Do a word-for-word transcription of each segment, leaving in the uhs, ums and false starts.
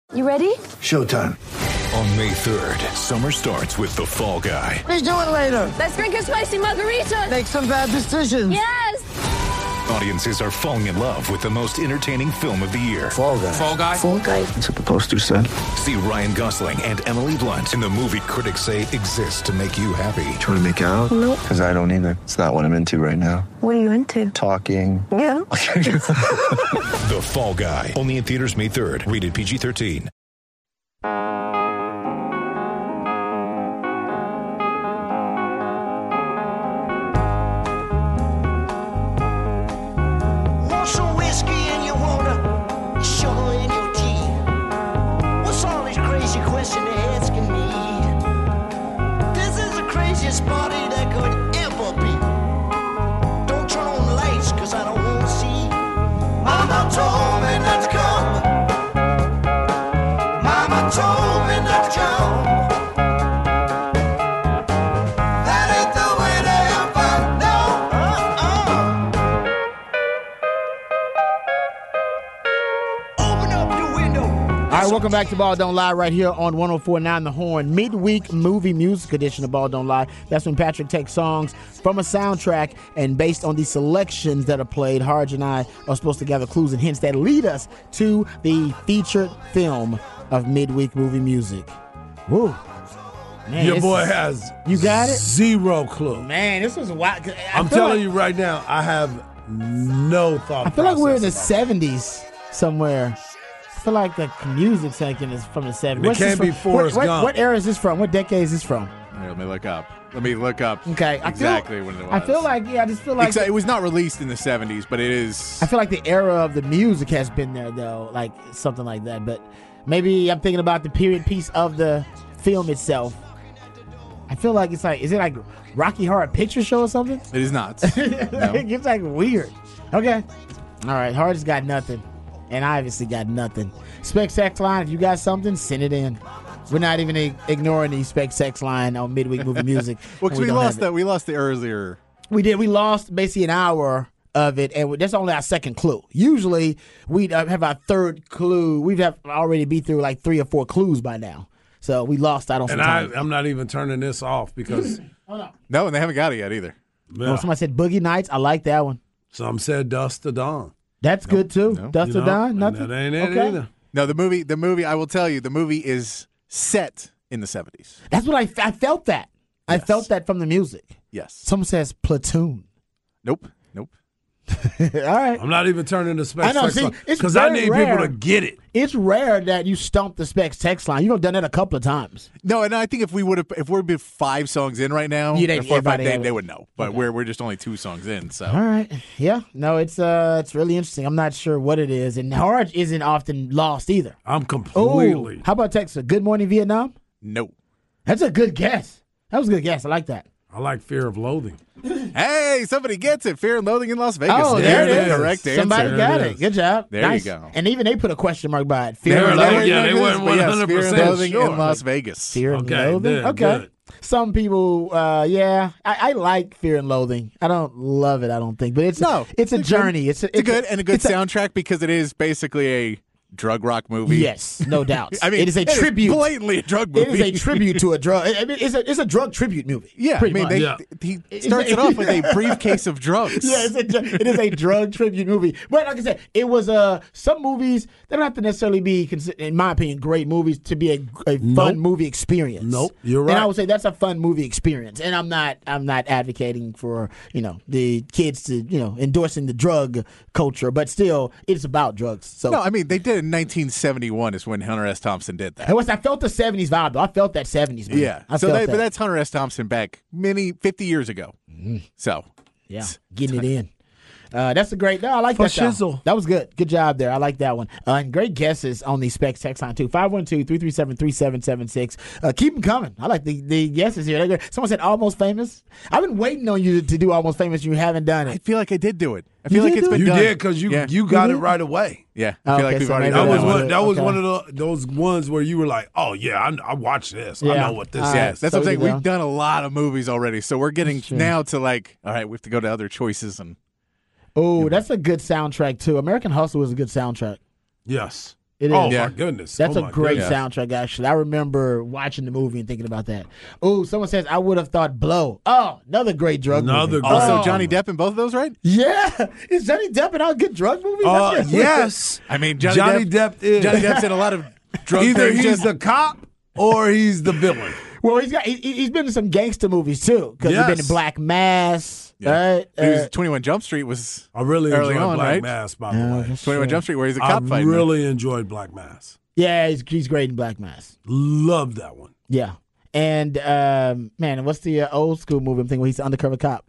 You ready? Showtime. On May third, summer starts with The Fall Guy. Let's do it later. Let's drink a spicy margarita. Make some bad decisions. Yes. Audiences are falling in love with the most entertaining film of the year. Fall Guy. Fall Guy. Fall Guy. That's what the poster said. See Ryan Gosling and Emily Blunt in the movie critics say exists to make you happy. Trying to make it out? Nope. Because I don't either. It's not what I'm into right now. What are you into? Talking. Yeah. The Fall Guy. Only in theaters May third. Rated P G thirteen. Welcome back to Ball Don't Lie right here on one oh four point nine The Horn. Midweek movie music edition of Ball Don't Lie. That's when Patrick takes songs from a soundtrack, and based on the selections that are played, Harj and I are supposed to gather clues and hints that lead us to the featured film of midweek movie music. Woo. Man, Your boy has you got it? Zero clue. Man, this was wild. I'm telling like, you right now, I have no thought I feel like we're in the that. seventies somewhere. I feel like the music section is from the seventies. It can't be Forrest what, Gump. What, what era is this from? What decade is this from? Here, let me look up. Let me look up okay, exactly I feel, when it was. I feel like, yeah, I just feel like... Except it was not released in the seventies, but it is... I feel like the era of the music has been there, though, like something like that. But maybe I'm thinking about the period piece of the film itself. I feel like it's like, is it like Rocky Horror Picture Show or something? It is not. No. It's like weird. Okay. All right, Harj's got nothing. And I obviously got nothing. Spec Sex Line, if you got something, send it in. We're not even ig- ignoring the Spec Sex Line on Midweek Movie Music. Well, because we, we lost that. We lost the earlier. We did. We lost basically an hour of it, and that's only our second clue. Usually, we'd uh, have our third clue. We'd have already be through like three or four clues by now. So we lost out on some and time. I, I'm not even turning this off because... oh, no. No, and they haven't got it yet either. Yeah. Oh, somebody said Boogie Nights. I like that one. Some said Dust to Dawn. That's nope. good, too. Nope. Dust you to know, Dawn? Nothing? That ain't it okay. either. No, the movie, the movie, I will tell you, the movie is set in the seventies. That's what I, I felt that. I Yes. felt that from the music. Yes. Someone says Platoon. Nope. Nope. All right. I'm not even turning the Spec I know, Sex see, Line it's because I very need rare. people to get it. It's rare that you stump the Specs text line. You've done that a couple of times. No, and I think if we would have, if we're been five songs in right now, Yeah, they- or four or five, everybody they, would- they would know. But Okay. we're we're just only two songs in, so All right. Yeah. No, it's uh, it's really interesting. I'm not sure what it is, and Harj isn't often lost either. I'm Oh, completely. how about Texas? Good Morning Vietnam. no. That's a good guess. That was a good guess. I like that. I like Fear of Loathing. Hey, somebody gets it. Fear and Loathing in Las Vegas. Oh, There's there it the is. correct answer. Somebody There got it it. is. Good job. There you nice. go. And even they put a question mark by it. Fear They and were Loathing. like, yeah, they weren't But yes, Fear 100% and Loathing sure. in Las Vegas. Fear and Okay, Loathing. good, okay. good. Some people, uh, yeah, I, I like Fear and Loathing. I don't love it. I don't think, but it's No, it's a it's a journey. good, It's a, It's a good and a good it's a- soundtrack because it is basically a drug rock movie. Yes, no doubt. I mean, it is a tribute. blatantly a drug It movie. is a tribute to a drug. I mean, it's a it's a drug tribute movie. Yeah, I pretty mean, much. they, Yeah. he It's starts a- it off with a briefcase of drugs. Yeah, it's a, dr- it is a drug tribute movie. But like I said, it was uh, some movies they don't have to necessarily be, consi- in my opinion, great movies to be a, a fun Nope. movie experience. Nope, you're right. And I would say that's a fun movie experience. And I'm not I'm not advocating for you know the kids to you know endorsing the drug culture, but still it's about drugs. So No, I mean they did it in nineteen seventy-one is when Hunter S. Thompson did that. I, was, I felt the seventies vibe though. I felt that seventies. Man. Yeah, I so felt they, that. but that's Hunter S. Thompson back many fifty years ago. So Yeah, getting it in. Uh, that's a great. No, I like For that. though. shizzle. That was good. Good job there. I like that one. Uh, and great guesses on the Specs text line too. five one two, three three seven, three seven seven six. Uh, keep them coming. I like the, the guesses here. They're good. Someone said Almost Famous. I've been waiting on you to, to do Almost Famous. You haven't done I it. feel like I did do it. I You feel like did it's do been You done. did because you yeah. you got You it did? right away. yeah. I feel Okay, like we've so already maybe That done was that was one. one. it. That was Okay. one of the those ones where you were like, "Oh yeah, I, I watched this. I Yeah. know what this All is." right. Yes, that's So what I'm saying. you go. We've done a lot of movies already, so we're getting Sure. now to like, all right, we have to go to other choices and Oh, that's a good soundtrack too. American Hustle is a good soundtrack. Yes. It Oh, is. Yeah. my goodness. That's oh, a my great goodness. soundtrack, actually. I remember watching the movie and thinking about that. Oh, someone says, I would have thought Blow. Oh, another great drug Another movie. great- Also, Oh. Johnny Depp in both of those, right? Yeah. Is Johnny Depp in all good drug movies? Uh, That's good. yes. I mean, Johnny, Johnny Depp, Depp is. Johnny Depp's in a lot of drug Either things. he's just- the cop or he's the villain. Well, he's got he, he's been in some gangster movies, too, because he's been in Yes. Black Mass. Yeah. Right? He was- Uh, twenty-one Jump Street was I really early enjoyed on, Black right? Mass, by the Yeah, way. that's twenty-one true. Jump Street, where he's a I cop fighting. really enjoyed Black Mass. Yeah, he's, he's great in Black Mass. Love that one. Yeah. And, um, man, what's the uh, old school movie I'm thinking where he's the undercover cop?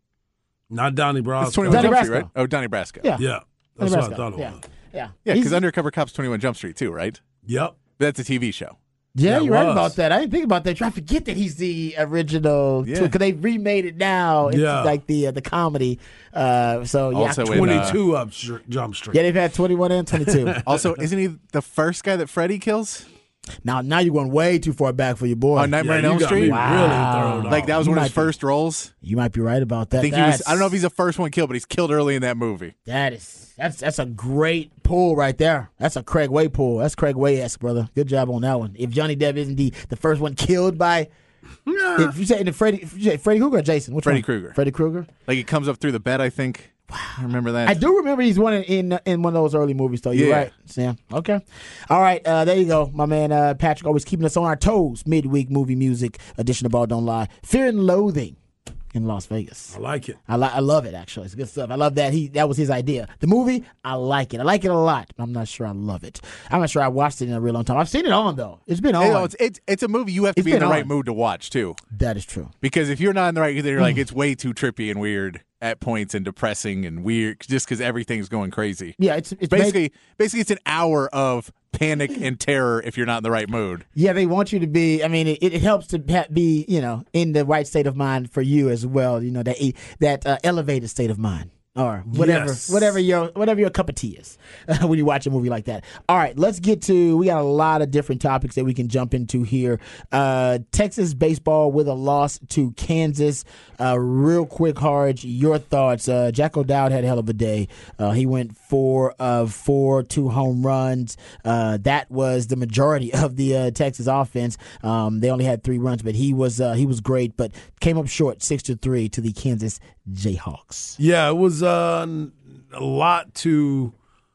Not Donnie Brasco. It's twenty-one Donnie Jump Street, Brasco. right? Oh, Donnie Brasco. Yeah. Yeah, that's Donnie what I Brasco. thought it yeah. was. Yeah. Yeah, He's- because Undercover Cop's twenty-one Jump Street, too, right? Yep. That's a T V show. Yeah, That you're right was. about that. I didn't think about that. I forget that he's the original. Yeah. Because they remade it now. It's Yeah. like the uh, the comedy. Uh, so yeah, Also in, uh, twenty-two up Str- Jump Street. yeah, they've had twenty-one and twenty-two. Also, isn't he the first guy that Freddy kills? now, now you're going way too far back for your boy. On Nightmare Yeah, on you Elm got me Street? Wow. really thrown Like, that was You one of might his be- first roles. You might be right about that. I think he was, That's- I don't know if he's the first one killed, but he's killed early in that movie. That is that's that's a great pull right there. That's a Craig Way pull. That's Craig Way esque, brother. Good job on that one. If Johnny Depp isn't the, the first one killed by, if you say the Freddy, if you say Freddy Krueger or Jason, which Freddy one? Krueger. Freddy Krueger. Like, he comes up through the bed, I think. I remember that. I do remember he's one in, in in one of those early movies, though. You're Yeah. right, Sam. Okay. All right. Uh, there you go. My man uh, Patrick always keeping us on our toes. Midweek movie music edition of Ball Don't Lie. Fear and Loathing in Las Vegas. I like it. I, li- I love it, actually. It's good stuff. I love that. He That was his idea. The movie, I like it. I like it a lot, but I'm not sure I love it. I'm not sure I watched it in a real long time. I've seen it on, though. It's been on. You know, it's, it's, it's a movie you have to It's be in been the right on. mood to watch, too. That is true. Because if you're not in the right mood, you're Mm. like, it's way too trippy and weird at points and depressing and weird just because everything's going crazy. Yeah, it's, it's Basically, made- basically, it's an hour of panic and terror if you're not in the right mood. Yeah, they want you to be. I mean, it, it helps to ha- be, you know, in the right state of mind for you as well. You know, that that uh, elevated state of mind, or whatever, Yes. whatever your whatever your cup of tea is when you watch a movie like that. All right, let's get to. We got a lot of different topics that we can jump into here. Uh, Texas baseball with a loss to Kansas. Uh, real quick, Harge, your thoughts. Uh, Jack O'Dowd had a hell of a day. Uh, he went four of four, two home runs. Uh, that was the majority of the uh, Texas offense. Um, they only had three runs, but he was uh, he was great, but came up short, six to three to the Kansas Jayhawks. Yeah, it was uh, a lot to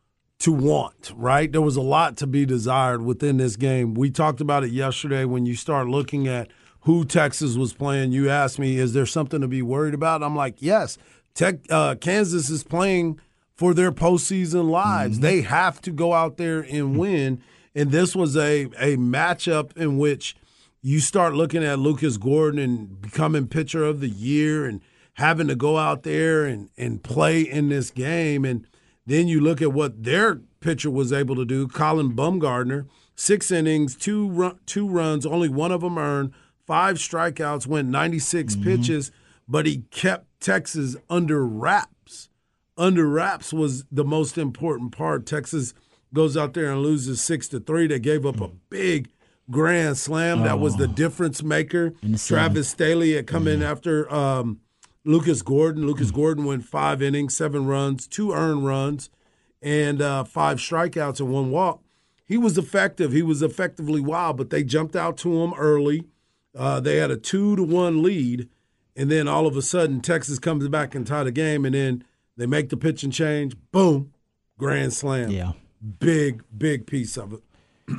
to want, right? There was a lot to be desired within this game. We talked about it yesterday when you start looking at who Texas was playing. You asked me, is there something to be worried about? I'm like, yes. Tech, uh, Kansas is playing for their postseason lives. Mm-hmm. They have to go out there and win. And this was a, a matchup in which you start looking at Lucas Gordon and becoming pitcher of the year and having to go out there and, and play in this game. And then you look at what their pitcher was able to do. Colin Bumgardner, six innings, two run, two runs, only one of them earned, five strikeouts, went ninety-six mm-hmm. pitches, but he kept Texas under wraps. Under wraps was the most important part. Texas goes out there and loses six to three. They gave up a big grand slam. Oh. That was the difference maker. Travis Staley had come yeah. in after um, Lucas Gordon. Lucas mm. Gordon went five innings, seven runs, two earned runs, and uh, five strikeouts and one walk. He was effective. He was effectively wild, but they jumped out to him early. Uh, they had a two to one lead, and then all of a sudden Texas comes back and tie the game, and then they make the pitching change. Boom, grand slam. Yeah, big big piece of it.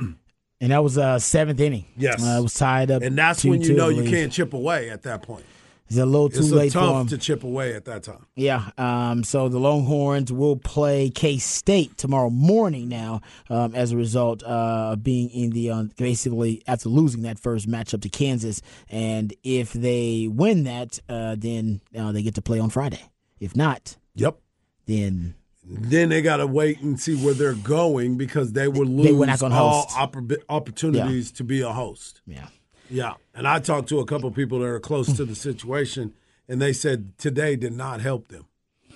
And that was uh, seventh inning. Yes, uh, it was tied up, and that's when you know you can't chip away at that point. It's a little too it's late tough for him to chip away at that time. Yeah. Um, so the Longhorns will play K-State tomorrow morning now um, as a result uh, of being in the uh, basically after losing that first matchup to Kansas. And if they win that, uh, then uh, they get to play on Friday. If not, yep. then then they got to wait and see where they're going because they will lose they were not gonna all host. oppor- opportunities yeah. to be a host. Yeah. Yeah, and I talked to a couple of people that are close to the situation, and they said today did not help them.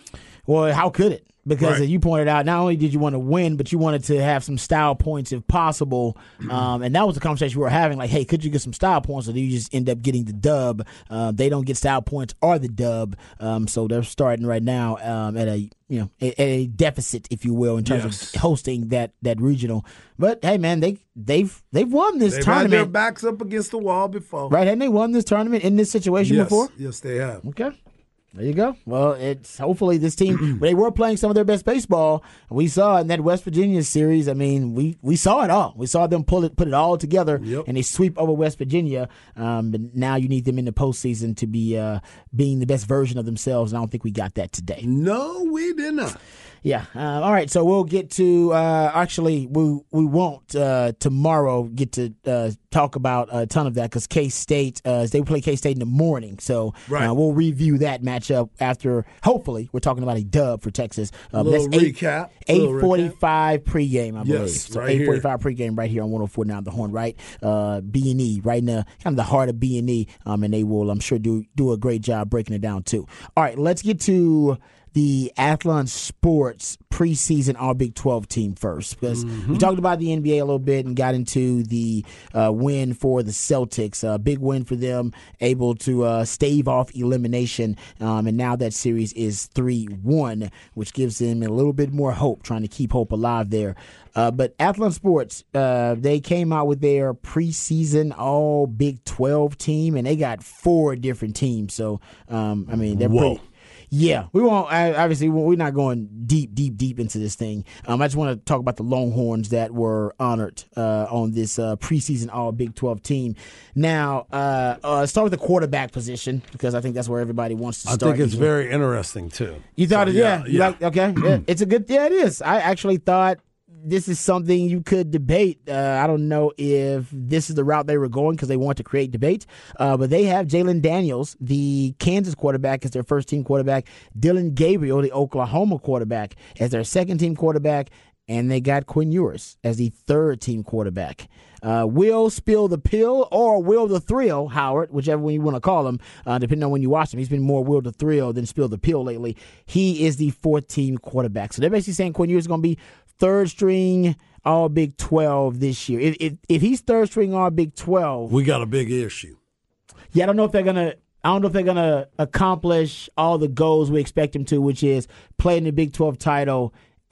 Well, how could it? Because Right. as you pointed out, not only did you want to win, but you wanted to have some style points if possible. Um, and that was the conversation we were having. Like, hey, could you get some style points, or do you just end up getting the dub? Uh, they don't get style points or the dub. Um, so they're starting right now um, at a you know a, a deficit, if you will, in terms Yes. of hosting that that regional. But hey, man, they they've they've won this They've had tournament, their backs up against the wall before. right? Hadn't they won this tournament in this situation Yes. before? Yes, they have. Okay. There you go. Well, it's hopefully this team, they were playing some of their best baseball. We saw in that West Virginia series, I mean, we, we saw it all. We saw them pull it, put it all together, Yep. and they sweep over West Virginia. Um, but now you need them in the postseason to be uh, being the best version of themselves, and I don't think we got that today. No, we did not. Yeah. Uh, all right. So we'll get to uh, actually we we won't uh, tomorrow get to uh, talk about a ton of that because K-State uh, they play K-State in the morning. So Right. uh, we'll review that matchup after. Hopefully, we're talking about a dub for Texas. Uh, Little that's eight, recap. eight Little forty-five pregame, I believe. Yes, so right eight forty-five pregame right here on one oh four point nine The Horn. Right. Uh, B and E right in the kind of the heart of B and E, um, and they will I'm sure do do a great job breaking it down too. All right. Let's get to the Athlon Sports preseason All Big twelve team first, because Mm-hmm. we talked about the N B A a little bit and got into the uh, win for the Celtics. A uh, big win for them, able to uh, stave off elimination, um, and now that series is three one, which gives them a little bit more hope, trying to keep hope alive there. Uh, but Athlon Sports, uh, they came out with their preseason All Big twelve team, and they got four different teams. So, um, I mean, they're Whoa. pretty. Yeah, we won't. I- Obviously, we're not going deep, deep, deep into this thing. Um, I just want to talk about the Longhorns that were honored uh, on this uh, preseason All Big twelve team. Now, uh, uh, start with the quarterback position because I think that's where everybody wants to I start. think it's usually. very interesting, too. You thought So, it? Yeah. yeah, You yeah. like? Okay. Yeah, it's a good. Yeah, it is. I actually thought this is something you could debate. Uh, I don't know if this is the route they were going because they want to create debate. Uh, but they have Jalen Daniels, the Kansas quarterback, as their first team quarterback. Dylan Gabriel, the Oklahoma quarterback, as their second team quarterback. And they got Quinn Ewers as the third team quarterback. Uh, will Spill the Pill or Will the Thrill, Howard, whichever one you want to call him, uh, depending on when you watch him. He's been more Will the Thrill than Spill the Pill lately. He is the fourth team quarterback. So they're basically saying Quinn Ewers is going to be third string All Big twelve this year. If, if, if he's third string All Big twelve, We got a big issue. yeah, I don't know if they're gonna. I don't know if they're gonna accomplish all the goals we expect them to, which is play in the Big twelve title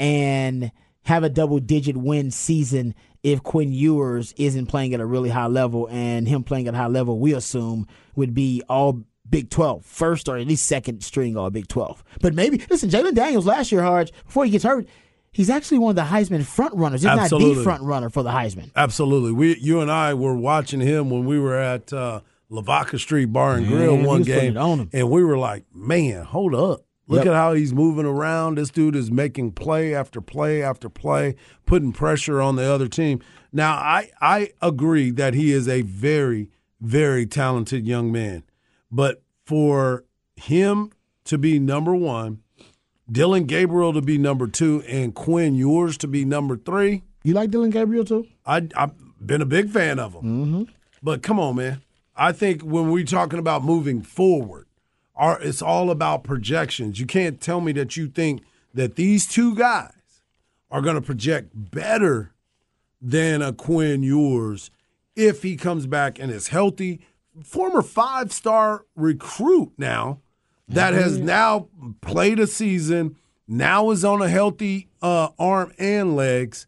and have a double-digit win season. If Quinn Ewers isn't playing at a really high level, and him playing at a high level, we assume would be all Big twelve, first or at least second string All Big twelve. But maybe listen, Jalen Daniels last year, Harge, before he gets hurt, he's actually one of the Heisman front runners. If not Absolutely. the front runner for the Heisman. Absolutely. We, you and I were watching him when we were at uh, Lavaca Street Bar and Grill Man, he one was putting game, it on him. and we were like, man, hold up. Look Yep. at how he's moving around. This dude is making play after play after play, putting pressure on the other team. Now, I, I agree that he is a very, very talented young man. But for him to be number one, Dylan Gabriel to be number two, and Quinn Ewers to be number three, You like Dylan Gabriel too? I, I've been a big fan of him. Mm-hmm. But come on, man. I think when we're talking about moving forward, our, it's all about projections. You can't tell me that you think that these two guys are going to project better than a Quinn Ewers if he comes back and is healthy. Former five-star recruit now that has now played a season, now is on a healthy uh, arm and legs.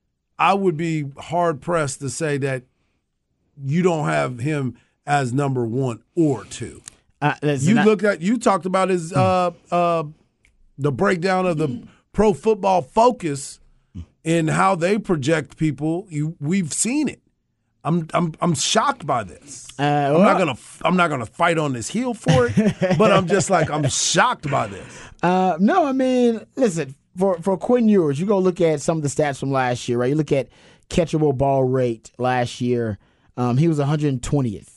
I would be hard-pressed to say that you don't have him as number one or two. Uh, listen, You I- looked at you talked about his uh, uh, the breakdown of the Pro Football Focus and how they project people. You we've seen it. I'm I'm I'm shocked by this. Uh, I'm well- not gonna I'm not gonna fight on this heel for it, but I'm just like I'm shocked by this. Uh, no, I mean, listen, for, for Quinn Ewers, you go look at some of the stats from last year, right? You look at catchable ball rate last year. Um, he was one hundred twentieth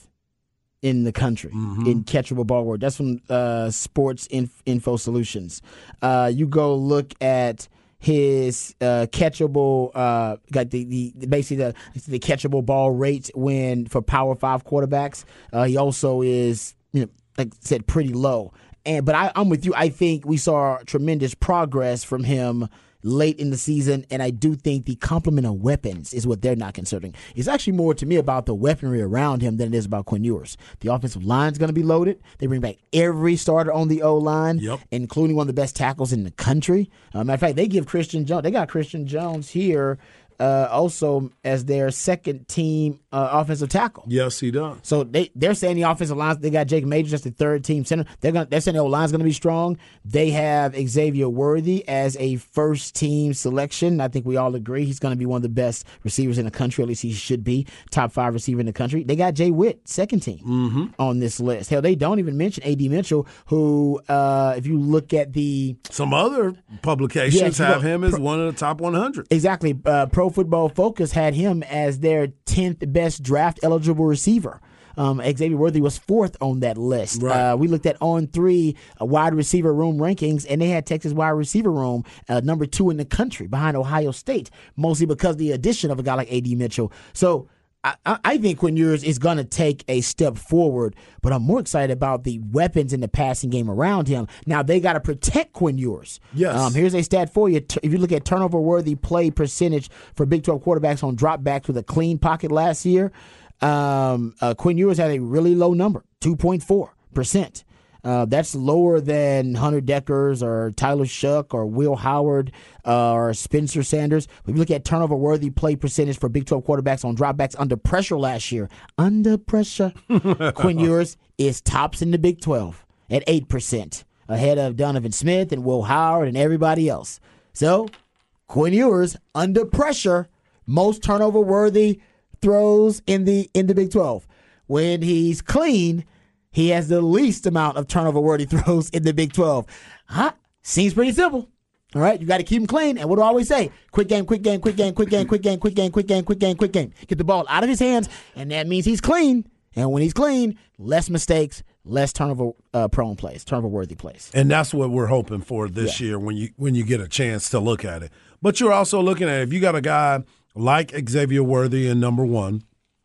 in the country in catchable ball rate. That's from uh, Sports Inf- Info Solutions. Uh, you go look at his uh, catchable, uh, got the, the basically the the catchable ball rate when for Power Five quarterbacks. Uh, he also is, you know, like I said, pretty low. and but I, I'm with you. I think we saw tremendous progress from him late in the season, and I do think the complement of weapons is what they're not considering. It's actually more to me about the weaponry around him than it is about Quinn Ewers. The offensive line's going to be loaded. They bring back every starter on the O-line, yep. including one of the best tackles in the country. Uh, matter of fact, they give Christian Jones, they got Christian Jones here uh, also as their second team uh, offensive tackle. Yes, he does. So they, they're saying the offensive line, they got Jake Majors as the third team center. They're gonna, they're saying the O-line's going to be strong. They have Xavier Worthy as a first team selection. I think we all agree he's going to be one of the best receivers in the country. At least he should be top five receiver in the country. They got Jay Witt, second team mm-hmm. on this list. Hell, they don't even mention A D Mitchell, who, uh, if you look at the some other publications yes, have well, him as pro, one of the top one hundred. Exactly. Uh, Pro Football Focus had him as their tenth best draft eligible receiver. Um, Xavier Worthy was fourth on that list. Right. Uh, we looked at On three uh, wide receiver room rankings, and they had Texas wide receiver room uh, number two in the country behind Ohio State, mostly because of the addition of a guy like A D Mitchell. So I, I think Quinn Ewers is going to take a step forward, but I'm more excited about the weapons in the passing game around him. Now, they got to protect Quinn Ewers. Yes. Um, here's a stat for you. If you look at turnover-worthy play percentage for Big twelve quarterbacks on dropbacks with a clean pocket last year, um, uh, Quinn Ewers had a really low number, two point four percent. Uh, that's lower than Hunter Deckers or Tyler Shuck or Will Howard uh, or Spencer Sanders. If you look at turnover-worthy play percentage for Big twelve quarterbacks on dropbacks under pressure last year, under pressure, Quinn Ewers is tops in the Big twelve at eight percent, ahead of Donovan Smith and Will Howard and everybody else. So, Quinn Ewers, under pressure, most turnover-worthy throws in the in the Big twelve. When he's clean, he has the least amount of turnover-worthy throws in the Big twelve. Huh? Seems pretty simple. All right, you got to keep him clean. And what do I always say? Quick game, quick game, quick game, quick game, quick game, quick game, quick game, quick game, quick game. Get the ball out of his hands, and that means he's clean. And when he's clean, less mistakes, less turnover-prone plays, turnover-worthy plays. And that's what we're hoping for this yeah. year when you when you get a chance to look at it. But you're also looking at, if you got a guy like Xavier Worthy in number one,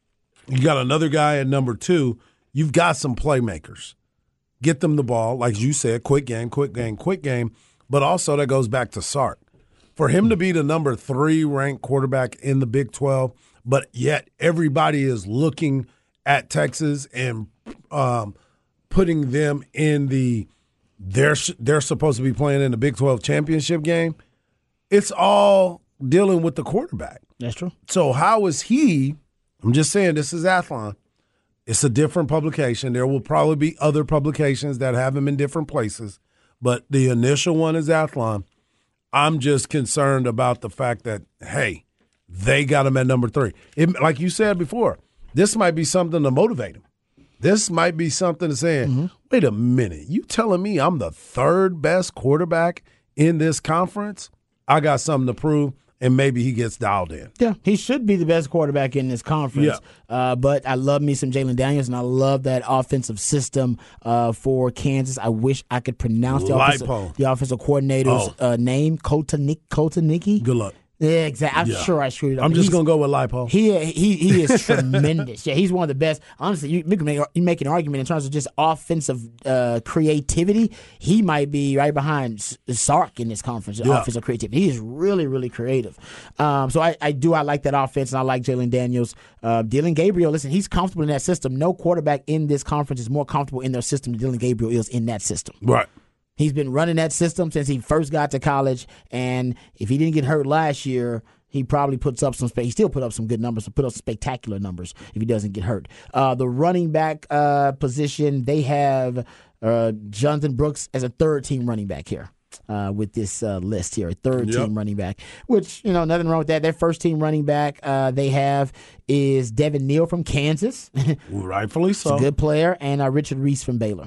you got another guy at number two, you've got some playmakers. Get them the ball, like you said, quick game, quick game, quick game. But also that goes back to Sark. For him to be the number three ranked quarterback in the Big twelve, but yet everybody is looking at Texas and um, putting them in the they're they're supposed to be playing in the Big twelve championship game. It's all dealing with the quarterback. That's true. So how is he? I'm just saying, this is Athlon. It's a different publication. There will probably be other publications that have him in different places, but the initial one is Athlon. I'm just concerned about the fact that, hey, they got him at number three. It, like you said before, this might be something to motivate him. This might be something to say, mm-hmm. wait a minute, you telling me I'm the third best quarterback in this conference? I got something to prove. And maybe he gets dialed in. Yeah, he should be the best quarterback in this conference. Yeah. Uh, but I love me some Jalen Daniels, and I love that offensive system uh, for Kansas. I wish I could pronounce the, offensive, the offensive coordinator's oh. uh, name, Kotanicki. Kotanicki. Good luck. Yeah, exactly. I'm yeah. sure I screwed it up. I'm just going to go with Lipo. He he he is tremendous. Yeah, he's one of the best. Honestly, you, you, can make, you make an argument in terms of just offensive uh, creativity. He might be right behind Sark in this conference, yeah. offensive creativity. He is really, really creative. Um, so I, I do. I like that offense, and I like Jalen Daniels. Uh, Dylan Gabriel, listen, he's comfortable in that system. No quarterback in this conference is more comfortable in their system than Dylan Gabriel is in that system. Right. He's been running that system since he first got to college, and if he didn't get hurt last year, he probably puts up some – he still put up some good numbers, put up spectacular numbers if he doesn't get hurt. Uh, the running back uh, position, they have uh, Jonathan Brooks as a third-team running back here uh, with this uh, list here, a third-team yep. running back, which, you know, nothing wrong with that. Their first-team running back uh, they have is Devin Neal from Kansas. Rightfully so. He's a good player, and uh, Richard Reese from Baylor.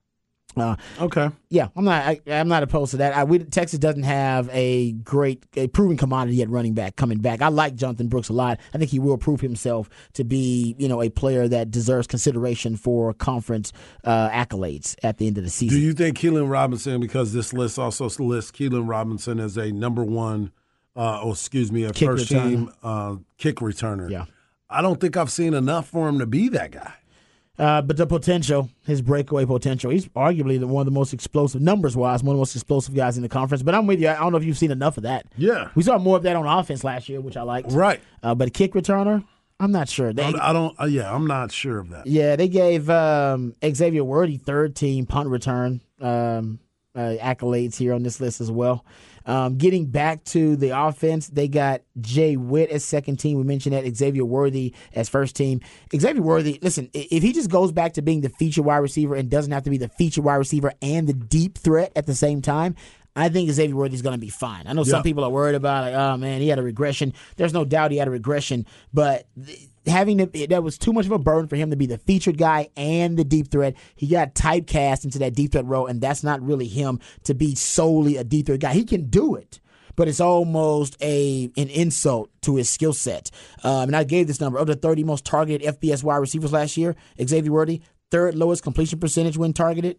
Uh, okay. Yeah, I'm not. I, I'm not opposed to that. I, we, Texas doesn't have a great, a proven commodity at running back coming back. I like Jonathan Brooks a lot. I think he will prove himself to be, you know, a player that deserves consideration for conference uh, accolades at the end of the season. Do you think Keelan Robinson, because this list also lists Keelan Robinson as a number one, uh, oh, excuse me, a kick first returner. team uh, kick returner? Yeah. I don't think I've seen enough for him to be that guy. Uh, but the potential, his breakaway potential, he's arguably the, one of the most explosive, numbers-wise, one of the most explosive guys in the conference. But I'm with you. I don't know if you've seen enough of that. Yeah. We saw more of that on offense last year, which I liked. Right. Uh, but a kick returner, I'm not sure. They, I don't, uh, yeah, I'm not sure of that. Yeah, they gave um, Xavier Worthy third-team punt return um, uh, accolades here on this list as well. Um, getting back to the offense, they got Jay Witt as second team. We mentioned that. Xavier Worthy as first team. Xavier Worthy, listen, if he just goes back to being the feature wide receiver and doesn't have to be the feature wide receiver and the deep threat at the same time, I think Xavier Worthy is going to be fine. I know some yeah. people are worried about, like, oh, man, he had a regression. There's no doubt he had a regression, but th- having to, that was too much of a burden for him to be the featured guy and the deep threat. He got typecast into that deep threat role, and that's not really him to be solely a deep threat guy. He can do it, but it's almost a an insult to his skill set. Um, and I gave this number. Of the thirty most targeted F B S wide receivers last year, Xavier Worthy, third lowest completion percentage when targeted,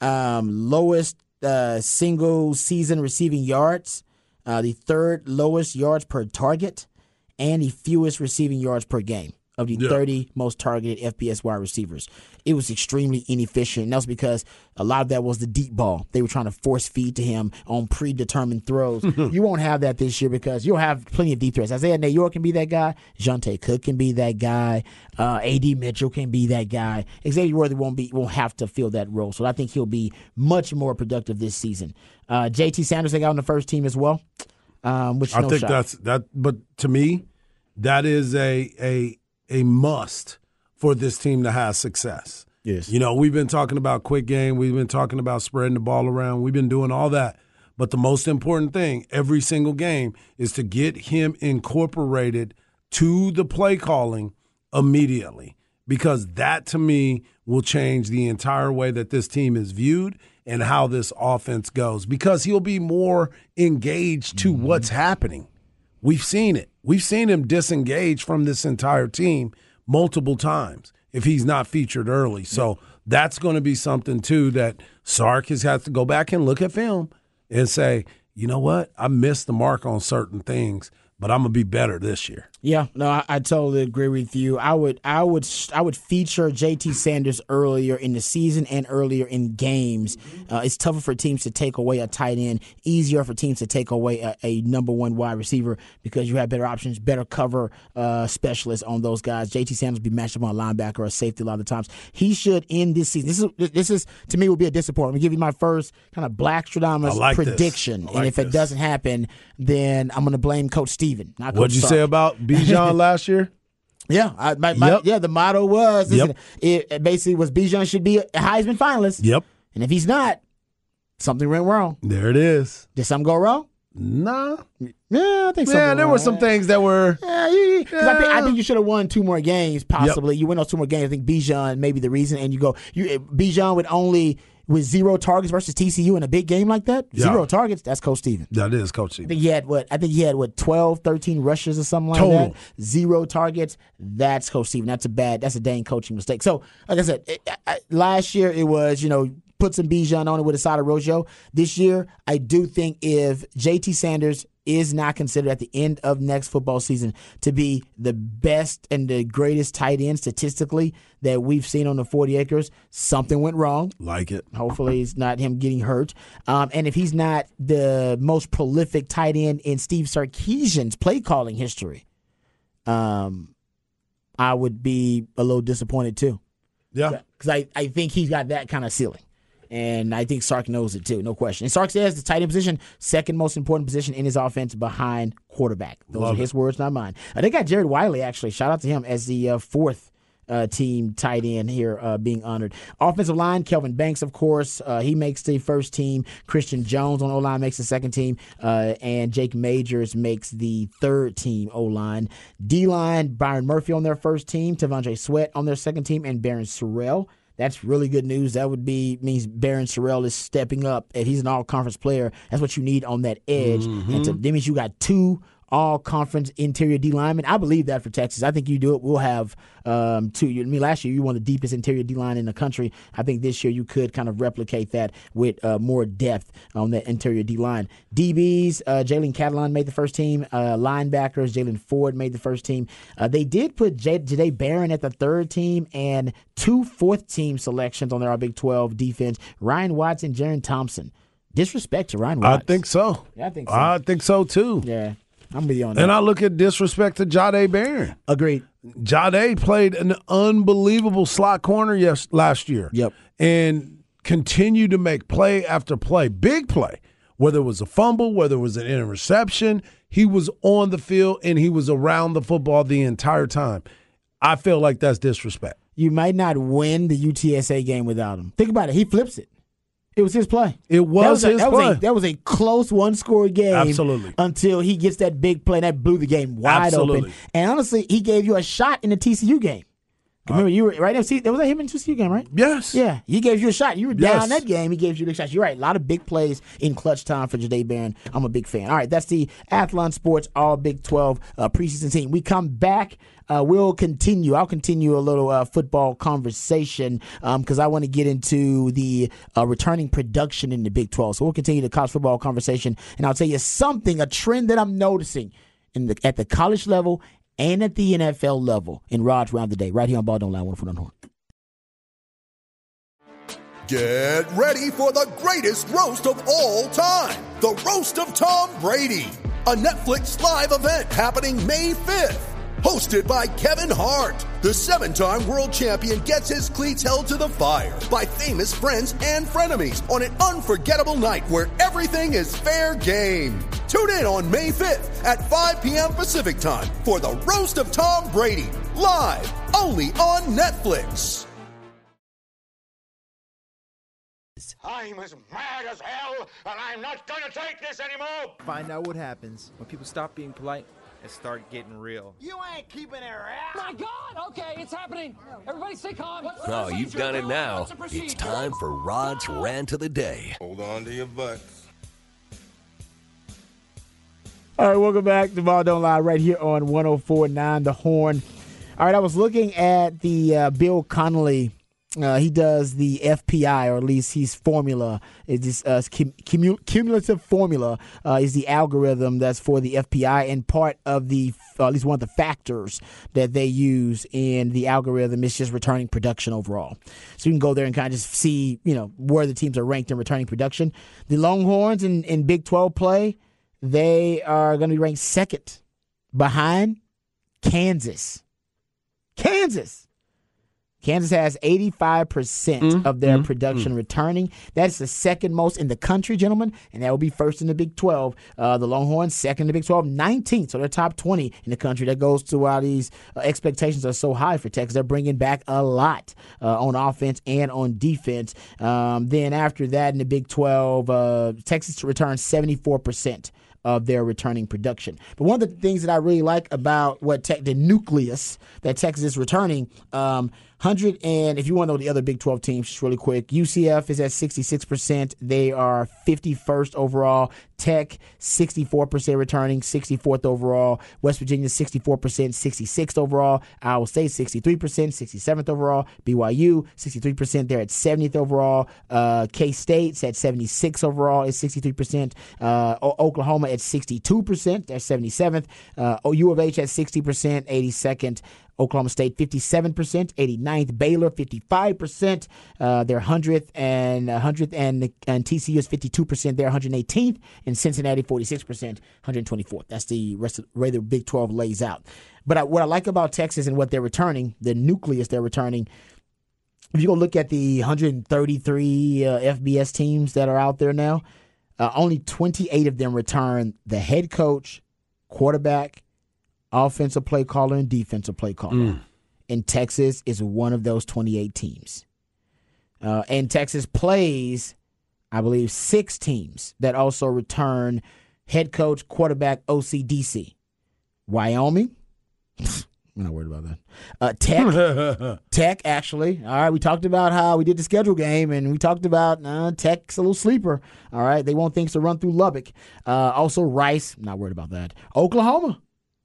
um, lowest uh, single season receiving yards, uh, the third lowest yards per target, and the fewest receiving yards per game of the yeah. thirty most targeted F B S wide receivers. It was extremely inefficient, and that was because a lot of that was the deep ball. They were trying to force feed to him on predetermined throws. You won't have that this year because you'll have plenty of deep threats. Isaiah Nayor can be that guy. Jonte Cook can be that guy. Uh, A D Mitchell can be that guy. Xavier Worthy won't be won't have to fill that role, so I think he'll be much more productive this season. Uh, J T Sanders, they got on the first team as well. Um, which I no think shot. that's that, but to me, that is a a a must for this team to have success. Yes. You know, we've been talking about quick game. We've been talking about spreading the ball around. We've been doing all that. But the most important thing every single game is to get him incorporated to the play calling immediately, because that, to me, will change the entire way that this team is viewed and how this offense goes, because he'll be more engaged to mm-hmm. what's happening. We've seen it. We've seen him disengage from this entire team multiple times if he's not featured early. So that's going to be something, too, that Sark has had to go back and look at film and say, you know what, I missed the mark on certain things, but I'm going to be better this year. Yeah, no, I, I totally agree with you. I would, I would, I would feature J T Sanders earlier in the season and earlier in games. Uh, it's tougher for teams to take away a tight end, easier for teams to take away a, a number one wide receiver because you have better options, better cover uh, specialists on those guys. J T Sanders will be matched up on a linebacker or a safety a lot of times. He should end this season. This is, this is to me, will be a disappointment. I'm gonna give you my first kind of Black Stradamus like prediction, like and if this. it doesn't happen, then I'm gonna blame Coach Steven, not Coach What'd you Sark. say about Bijan last year? Yeah, I, my, my, Yep. yeah. The motto was listen, Yep. it, it basically was Bijan should be a Heisman finalist. Yep. And if he's not, something went wrong. There it is. Did something go wrong? Nah. Yeah, I think. Yeah, there wrong. were some things that were. Yeah, you, you, 'cause I, think, I Yeah. think you should have won two more games, possibly. You win those two more games. I think Bijan may be the reason. And you go, you Bijan with only with zero targets versus T C U in a big game like that. Yeah. Zero targets. That's Coach Steven. That is Coach Steven. I think he had what? I think he had what? twelve, thirteen rushes or something like Total. that. Zero targets. That's Coach Steven. That's a bad. That's a dang coaching mistake. So, like I said, it, I, last year it was, you know, put some Bijan on it with a side of Rojo. This year, I do think if J T Sanders is not considered at the end of next football season to be the best and the greatest tight end statistically that we've seen on the forty acres, something went wrong. Like it. Hopefully it's not him getting hurt. Um, and if he's not the most prolific tight end in Steve Sarkisian's play calling history, um, I would be a little disappointed too. Yeah. Because I, I think he's got that kind of ceiling. And I think Sark knows it too, no question. And Sark says the tight end position, second most important position in his offense behind quarterback. Those Love are his it. words, not mine. Uh, they got Jared Wiley, actually. Shout out to him as the uh, fourth uh, team tight end here uh, being honored. Offensive line, Kelvin Banks, of course. Uh, he makes the first team. Christian Jones on O-line makes the second team. Uh, and Jake Majors makes the third team O-line. D-line, Byron Murphy on their first team. Tavondre Sweat on their second team. And Barron Sorrell. That's really good news. That would be means Barron Sorrell is stepping up. If he's an all-conference player, that's what you need on that edge. Mm-hmm. And to, that means you got two all conference interior D lineman. I believe that for Texas. I think you do it. We'll have um, two. I mean, last year you won the deepest interior D line in the country. I think this year you could kind of replicate that with uh, more depth on that interior D line. D Bs, uh, Jalen Catalon made the first team. Uh, linebackers, Jalen Ford made the first team. Uh, they did put J- Jadae Barron at the third team and two fourth team selections on their Big twelve defense. Ryan Watson, Jaron Thompson. Disrespect to Ryan Watson. I think so. Yeah, I think so. I think so, too. Yeah. I'm with you on that. And I look at disrespect to Jadae Barron. Agreed. Jadae played an unbelievable slot corner yes last year. Yep. And continued to make play after play, big play. Whether it was a fumble, whether it was an interception, he was on the field and he was around the football the entire time. I feel like that's disrespect. You might not win the U T S A game without him. Think about it. He flips it. It was his play. It was, that was his a, that play. Was a, that was a close one-score game. Absolutely. Until he gets that big play that blew the game wide Absolutely. open. And honestly, he gave you a shot in the T C U game. Remember, you were right. Was that him in the T C U game, right? Yes. Yeah, he gave you a shot. You were Yes. down that game. He gave you a big shot. You're right. A lot of big plays in clutch time for Jadae Barron. I'm a big fan. All right, that's the Athlon Sports All Big twelve uh, preseason team. We come back. Uh, we'll continue. I'll continue a little uh, football conversation because um, I want to get into the uh, returning production in the Big twelve. So we'll continue the college football conversation, and I'll tell you something, a trend that I'm noticing in the at the college level and at the N F L level in Rod's Round the Day, right here on Ball Don't Lie, one foot on the horn. Get ready for the greatest roast of all time, the Roast of Tom Brady, a Netflix live event happening May fifth. Hosted by Kevin Hart, the seven-time world champion gets his cleats held to the fire by famous friends and frenemies on an unforgettable night where everything is fair game. Tune in on May fifth at five p.m. Pacific time for the Roast of Tom Brady, live only on Netflix. I'm as mad as hell, and I'm not going to take this anymore. Find out what happens when people stop being polite and start getting real. You ain't keeping it right. My God! Okay, it's happening. Everybody stay calm. What's the Oh, procedure? you've done it now. What's the procedure? It's time for Rod's Rant of the Day. Hold on to your butts. All right, welcome back to Ball Don't Lie right here on one oh four point nine The Horn. All right, I was looking at the uh, Bill Connolly. Uh, he does the F P I, or at least his formula is this uh, cum- cumulative formula uh, is the algorithm that's for the F P I, and part of the uh, at least one of the factors that they use in the algorithm is just returning production overall. So you can go there and kind of just see, you know, where the teams are ranked in returning production. The Longhorns in, in Big twelve play, they are going to be ranked second behind Kansas. Kansas. Kansas has eighty-five percent mm, of their mm, production mm. returning. That's the second most in the country, gentlemen, and that will be first in the Big twelve. Uh, the Longhorns, second in the Big twelve, nineteenth, so they're top twenty in the country. That goes to why these uh, expectations are so high for Texas. They're bringing back a lot uh, on offense and on defense. Um, then after that, in the Big twelve, uh, Texas returns seventy-four percent of their returning production. But one of the things that I really like about what te- the nucleus that Texas is returning, um, one hundred and if you want to know the other Big twelve teams, just really quick, U C F is at sixty-six percent. They are fifty-first overall. Tech, sixty-four percent returning, sixty-fourth overall. West Virginia, sixty-four percent, sixty-sixth overall. Iowa State, sixty-three percent, sixty-seventh overall. B Y U, sixty-three percent. They're at seventieth overall. Uh, K-State's at seventy-six overall, is sixty-three percent. Uh, o- Oklahoma at sixty-two percent. They're seventy-seventh. Uh, U of H at sixty percent, eighty-second. Oklahoma State, fifty-seven percent, eighty-ninth. Baylor, fifty-five percent. Uh, they're one hundredth, and one hundredth, and, and T C U is fifty-two percent. They're one hundred eighteenth. And Cincinnati, forty-six percent, one hundred twenty-fourth. That's the rest of the way the Big twelve lays out. But I, what I like about Texas and what they're returning, the nucleus they're returning, if you go look at the one hundred thirty-three uh, F B S teams that are out there now, uh, only twenty-eight of them return the head coach, quarterback, offensive play caller, and defensive play caller. Mm. And Texas is one of those twenty-eight teams. Uh, and Texas plays, I believe, six teams that also return head coach, quarterback, O C, D C. Wyoming, I'm not worried about that. Uh, Tech, Tech actually. All right, we talked about how we did the schedule game, and we talked about uh, Tech's a little sleeper. All right, they want things to run through Lubbock. Uh, also, Rice. I'm not worried about that. Oklahoma.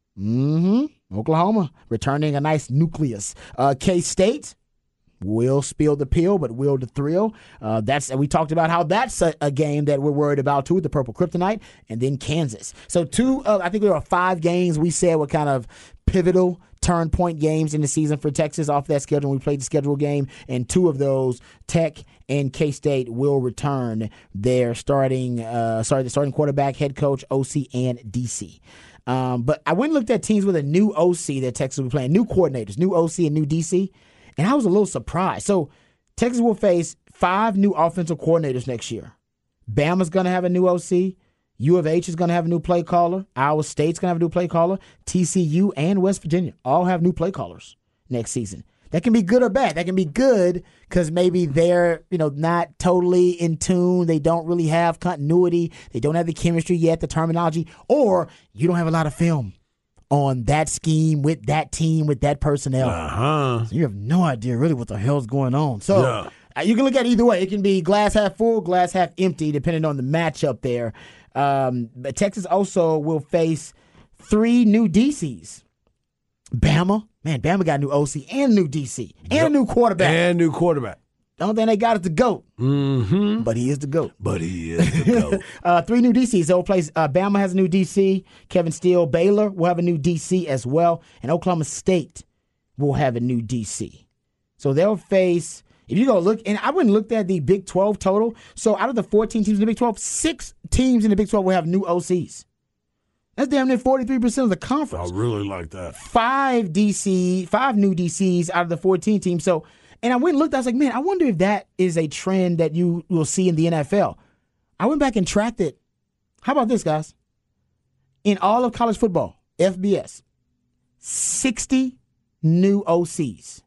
Mm-hmm. Oklahoma returning a nice nucleus. Uh, K-State. Will spill the pill, but will the thrill. Uh, that's and we talked about how that's a, a game that we're worried about too, the Purple Kryptonite, and then Kansas. So two, uh, I think there are five games we said were kind of pivotal turn point games in the season for Texas off that schedule. We played the schedule game, and two of those, Tech and K-State, will return their starting, uh, sorry, the starting quarterback, head coach, O C, and D C. Um, but I went and looked at teams with a new O C that Texas will be playing, new coordinators, new O C and new D C. And I was a little surprised. So Texas will face five new offensive coordinators next year. Bama's going to have a new O C. U of H is going to have a new play caller. Iowa State's going to have a new play caller. T C U and West Virginia all have new play callers next season. That can be good or bad. That can be good because maybe they're, you know, not totally in tune. They don't really have continuity. They don't have the chemistry yet, the terminology, or you don't have a lot of film on that scheme with that team with that personnel. Uh-huh. So you have no idea really what the hell's going on. So yeah. uh, you can look at it either way. It can be glass half full, glass half empty, depending on the matchup there. Um, but Texas also will face three new D Cs. Bama, man, Bama got a new O C and new D C and yep. a new quarterback. And new quarterback. The only thing they got is the GOAT. Mm-hmm. But he is the GOAT. But he is the GOAT. uh, three new D Cs. They'll play, uh, Bama has a new D C. Kevin Steele. Baylor will have a new D C as well. And Oklahoma State will have a new D C. So they'll face, if you go look, and I went and looked at the Big twelve total. So out of the fourteen teams in the Big twelve, six teams in the Big twelve will have new O Cs. That's damn near forty-three percent of the conference. I really like that. Five D C, five new D Cs out of the fourteen teams. So, and I went and looked, I was like, man, I wonder if that is a trend that you will see in the N F L. I went back and tracked it. How about this, guys? In all of college football, F B S, sixty new O Cs.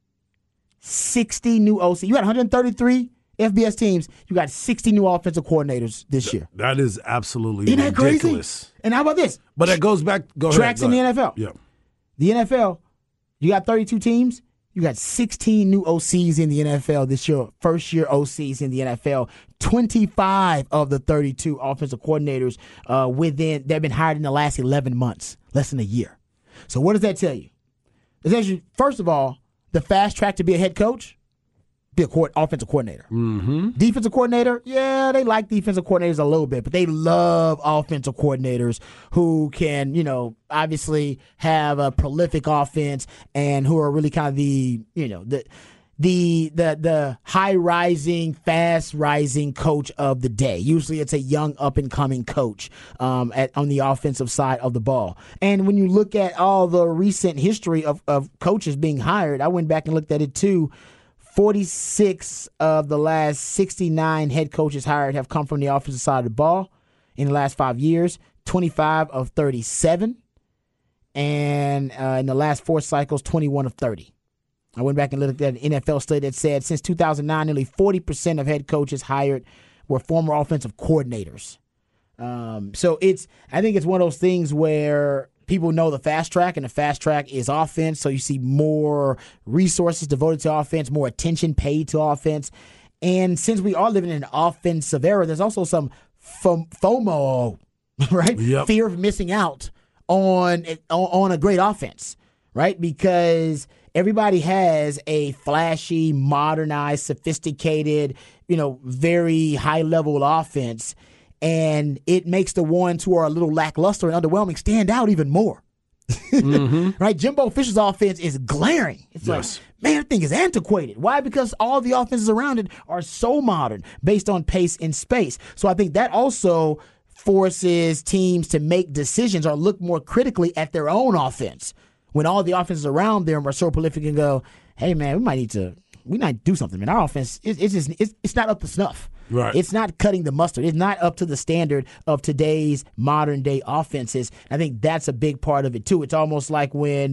sixty new O Cs. You got one hundred thirty-three F B S teams. You got sixty new offensive coordinators this year. That is absolutely Isn't that ridiculous. Crazy? And how about this? But that goes back. Go Tracks ahead, go in ahead. the N F L. Yeah. The N F L, you got thirty-two teams. You got sixteen new O Cs in the N F L this year, first year O Cs in the N F L. twenty-five of the thirty-two offensive coordinators uh, within, they've been hired in the last eleven months, less than a year. So what does that tell you? It tells you, first of all, the fast track to be a head coach, be a co- offensive coordinator. Mm-hmm. Defensive coordinator, yeah, they like defensive coordinators a little bit, but they love offensive coordinators who can, you know, obviously have a prolific offense and who are really kind of the, you know, the the the the high rising, fast rising coach of the day. Usually, it's a young up and coming coach um, at on the offensive side of the ball. And when you look at all the recent history of of coaches being hired, I went back and looked at it too. forty-six of the last sixty-nine head coaches hired have come from the offensive side of the ball in the last five years, twenty-five of thirty-seven. And uh, in the last four cycles, twenty-one of thirty. I went back and looked at an N F L study that said since two thousand nine, nearly forty percent of head coaches hired were former offensive coordinators. Um, so it's, I think it's one of those things where people know the fast track, and the fast track is offense. So you see more resources devoted to offense, more attention paid to offense. And since we are living in an offensive era, there's also some FOMO, right? Yep. Fear of missing out on on a great offense, right? Because everybody has a flashy, modernized, sophisticated, you know, very high-level offense. And it makes the ones who are a little lackluster and underwhelming stand out even more. Mm-hmm. Right? Jimbo Fisher's offense is glaring. It's yes. like, man, that thing is antiquated. Why? Because all the offenses around it are so modern based on pace and space. So I think that also forces teams to make decisions or look more critically at their own offense when all the offenses around them are so prolific and go, hey, man, we might need to we might do something. Man, our offense, it, it's just it's, it's not up to snuff. Right. It's not cutting the mustard. It's not up to the standard of today's modern day offenses. I think that's a big part of it too. It's almost like when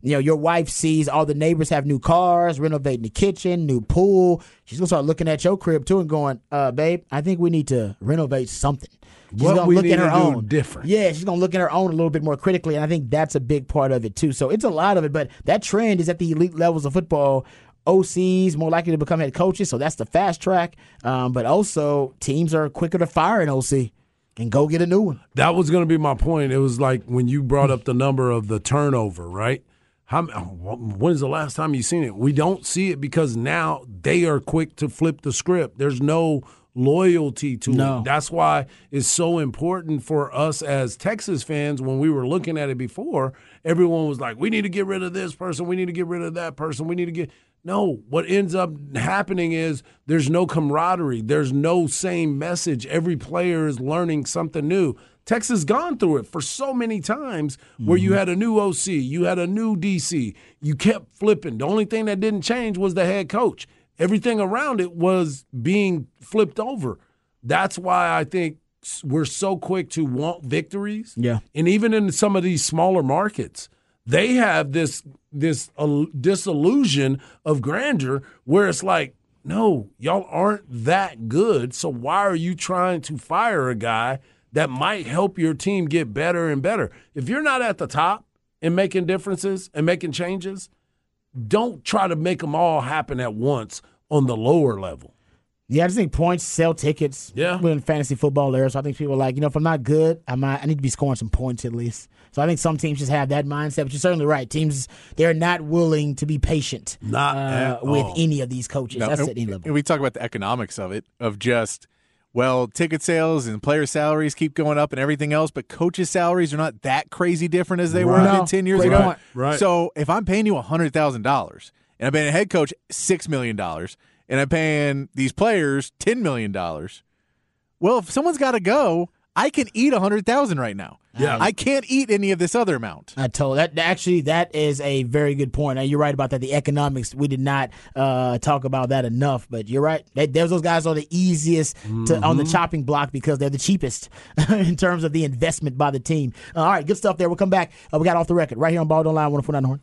you know, your wife sees all the neighbors have new cars, renovating the kitchen, new pool. She's going to start looking at your crib, too, and going, uh, babe, I think we need to renovate something. She's What gonna we look need at her to do own different. Yeah, she's gonna look at her own a little bit more critically, and I think that's a big part of it too. So it's a lot of it, but that trend is at the elite levels of football. O Cs more likely to become head coaches, so that's the fast track. Um, but also, teams are quicker to fire an O C and go get a new one. That was going to be my point. It was like when you brought up the number of the turnover, right? How, when's the last time you seen it? We don't see it because now they are quick to flip the script. There's no loyalty to No. it. That's why it's so important for us as Texas fans. When we were looking at it before, everyone was like, we need to get rid of this person. We need to get rid of that person. We need to get – no, what ends up happening is there's no camaraderie. There's no same message. Every player is learning something new. Texas gone through it for so many times where you had a new O C, you had a new D C. You kept flipping. The only thing that didn't change was the head coach. Everything around it was being flipped over. That's why I think we're so quick to want victories. Yeah. And even in some of these smaller markets, they have this this uh, disillusion of grandeur where it's like, no, y'all aren't that good. So why are you trying to fire a guy that might help your team get better and better? If you're not at the top and making differences and making changes, don't try to make them all happen at once on the lower level. Yeah, I just think points sell tickets. Yeah. We're in fantasy football era, so I think people are like, you know, if I'm not good, I might, I need to be scoring some points at least. So I think some teams just have that mindset, but you're certainly right. Teams, they're not willing to be patient Not uh, at with all. any of these coaches. No, That's and- at any level. and we talk about the economics of it, of just, well, ticket sales and player salaries keep going up and everything else, but coaches' salaries are not that crazy different as they were Right. even ten years Great ago. point. Right. So if I'm paying you one hundred thousand dollars and I'm paying a head coach six million dollars and I'm paying these players ten million dollars, well, if someone's got to go, I can eat one hundred thousand dollars right now. Yeah. I can't eat any of this other amount. I told that actually that is a very good point. Now, you're right about that. The economics, we did not uh, talk about that enough, but you're right. They, there's those guys are the easiest to, Mm-hmm. on the chopping block because they're the cheapest in terms of the investment by the team. Uh, all right, good stuff there. We'll come back. Uh, we got Off the Record right here on Ball Don't Lie, one oh four nine The Horn.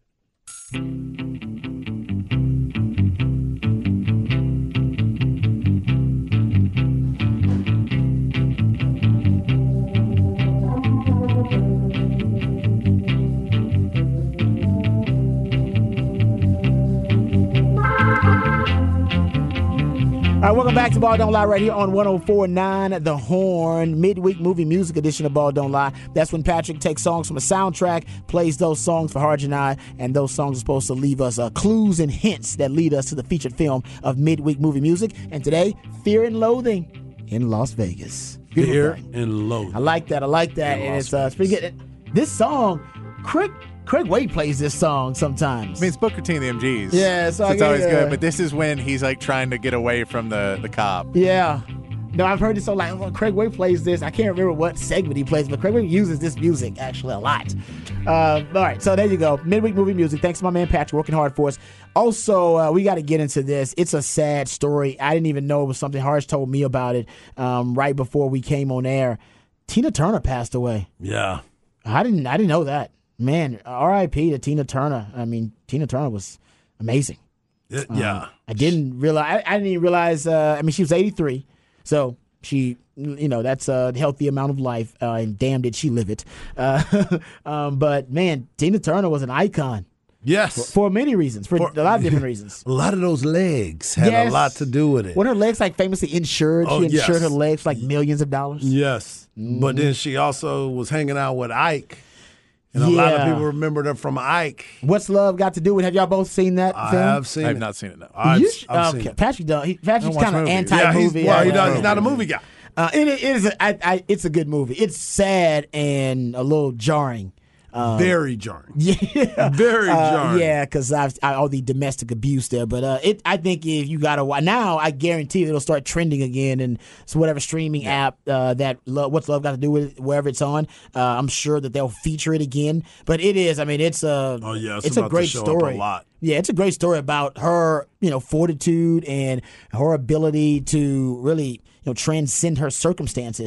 All right, welcome back to Ball Don't Lie right here on one oh four point nine The Horn, midweek movie music edition of Ball Don't Lie. That's when Patrick takes songs from a soundtrack, plays those songs for Harj and I, and those songs are supposed to leave us uh, clues and hints that lead us to the featured film of midweek movie music. And today, Fear and Loathing in Las Vegas. Beautiful Fear thing. and loathing. I like that. I like that. In And Las it's, uh, it's pretty good. This song, Craig, Craig Wade plays this song sometimes. I mean, it's Booker T and the M Gs. Yeah, so I it's always get, uh, good. But this is when he's like trying to get away from the, the cop. Yeah. No, I've heard it so like well, Craig Wade plays this. I can't remember what segment he plays, but Craig Wade uses this music actually a lot. Uh, all right, so there you go. Midweek movie music. Thanks to my man Patrick working hard for us. Also, uh, we got to get into this. It's a sad story. I didn't even know it was something. Harsh told me about it um, right before we came on air. Tina Turner passed away. Yeah. I didn't. I didn't know that. Man, R I P to Tina Turner. I mean, Tina Turner was amazing. It- yeah. Um, I didn't realize. I, I didn't even realize. Uh, I mean, she was eighty-three, so she, you know, that's a healthy amount of life, uh, and damn did she live it. Uh, um, but man, Tina Turner was an icon. Yes. For, for many reasons, for, For- a lot of different reasons. A lot of those legs had Yes. a lot to do with it. What her legs like famously insured. Oh, she insured yes. her legs for like millions of dollars. Yes. But then she also was hanging out with Ike. And a lot of Yeah. people remembered her from Ike. What's Love got to do with? Have y'all both seen that I film? have seen I it. have not seen it, no. I've, You- I've okay, seen it. Patrick does. He, Patrick's watch kind of movies. anti-movie. Yeah, he's, well, he uh, does, he's not a movie guy. Uh, it, it is. A, I, I, it's a good movie. It's sad and a little jarring. Um, Very jarring. Yeah, Very uh, jarring. Yeah, because I've I, all the domestic abuse there. But uh, it, I think if you got to now, I guarantee it'll start trending again, and so whatever streaming app uh, that Love, What's Love Got to Do with it, wherever it's on, uh, I'm sure that they'll feature it again. But it is. I mean, it's a. Oh, yeah, it's it's a about to great show up story. a lot. Yeah, it's a great story about her, you know, fortitude and her ability to really, you know, transcend her circumstances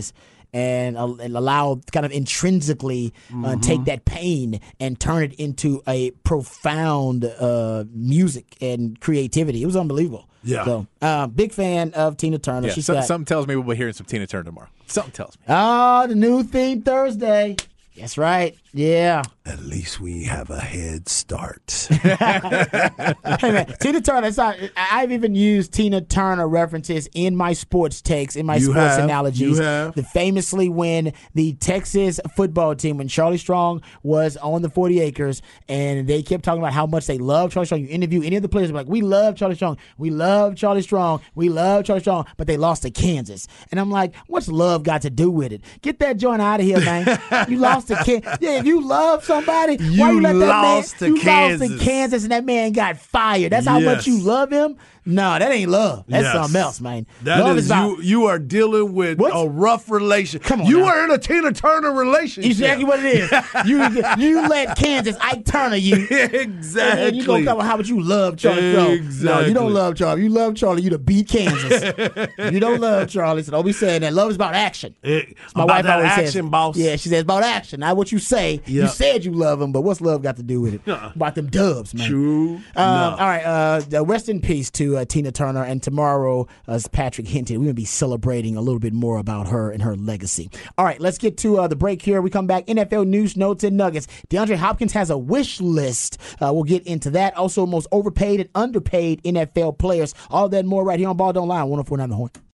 and, uh, and allow kind of intrinsically uh, Mhm. take that pain and turn it into a profound uh, music and creativity. It was unbelievable. Yeah. So, uh, big fan of Tina Turner. Yeah, She's so- got, something tells me we'll be hearing some Tina Turner tomorrow. Something tells me. oh, the new theme Thursday. That's right. Yeah. At least we have a head start. Hey man, Tina Turner. It's not, I've even used Tina Turner references in my sports takes, in my You sports have. analogies. You have. The famously when the Texas football team, when Charlie Strong was on the forty acres, and they kept talking about how much they love Charlie Strong. You interview any of the players, they're like, we love Charlie Strong, we love Charlie Strong, we love Charlie Strong, but they lost to Kansas. And I'm like, what's love got to do with it? Get that joint out of here, man. You lost to Kansas. Yeah, if you love somebody, You why you let that lost man? to you Kansas. lost to Kansas, and that man got fired. That's how much Yes. you love him. No, that ain't love. That's Yes. something else, man. That love is, is about. you. You are dealing with What? a rough relation. Come on you now. are in a Tina Turner relationship. Exactly what it is. you you let Kansas Ike Turner you. Exactly. And you gonna come how about you love Charlie? No, no, you Exactly. don't love Charlie. You love Charlie. You to beat Kansas. You don't love Charlie. So don't be saying that. Love is about action. It, My about wife that always action, says, boss. Yeah, she says about action, not what you say. You Yeah. said you love him, but what's love got to do with it? Uh-uh. About them dubs, man. True. Um, No. All right. Uh, rest in peace to uh, Tina Turner. And tomorrow, as Patrick hinted, we're going to be celebrating a little bit more about her and her legacy. All right. Let's get to uh, the break here. We come back. N F L news, notes, and nuggets. DeAndre Hopkins has a wish list. Uh, we'll get into that. Also, most overpaid and underpaid N F L players. All that and more right here on Ball Don't Lie on one oh four point nine The Horn.